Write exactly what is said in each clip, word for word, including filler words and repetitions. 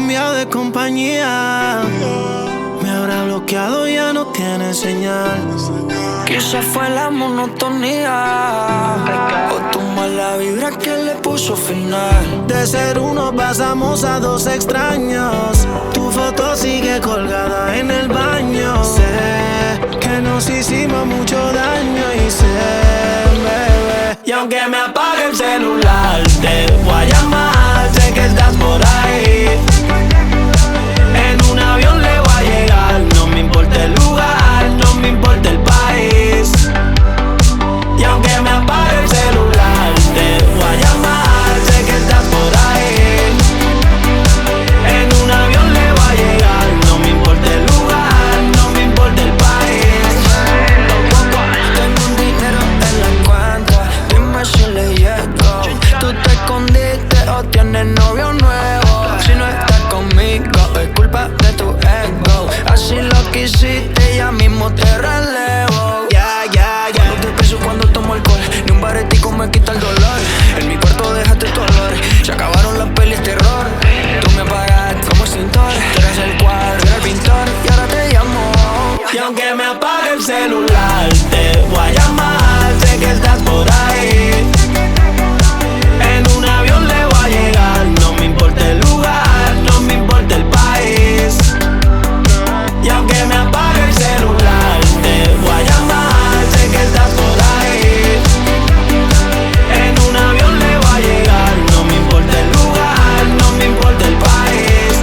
cambiado de compañía. Me habrá bloqueado, ya no tiene señal. Quizás fue la monotonía o tu mala vibra que le puso final. De ser uno pasamos a dos extraños. Tu foto sigue colgada en el baño. Sé que nos hicimos mucho daño y sé, bebé. Y aunque me apague el celular, te voy a llamar. Sé que estás por ahí. En un avión le voy a llegar. No me importa el lugar, no me importa el país. Y aunque me apague el celular, te voy a llamar. Sé que estás por ahí. En un avión le voy a llegar. No me importa el lugar, no me importa el país. Tengo un dinero en la cuenta, dime si le llego. Tú te escondiste o tienes novio nuevo. Si no estás conmigo es culpa de tu ego. Así lo quisiste, ya mismo te relevo. Ya, ya, ya. No te pienso cuando tomo alcohol, ni un baretico me quita el dolor. En mi cuarto dejaste tu olor, se acabaron las pelis terror. Tú me apagaste como extintor, tú eres el cuadro, era el pintor y ahora te llamo. Y aunque me apague el celular, te voy a llamar. Sé que estás por ahí. En un avión le voy a llegar. No me importa el lugar, no me importa el país. Y aunque me apague el celular, te voy a llamar. Sé que estás por ahí. En un avión le voy a llegar. No me importa el lugar, no me importa el país.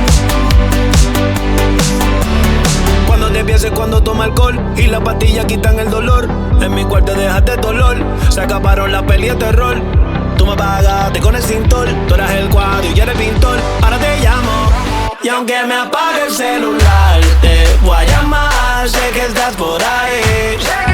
Cuando te pienses cuando toma alcohol y las pastillas quitan el dolor. En mi cuarto dejaste dolor, se acabaron las pelis de terror. Tú me apagaste con el cintor, tú eras el cuadro y yo era el pintor. Ahora te llamo. Y aunque me apague el celular, te voy a llamar. Sé que estás por ahí.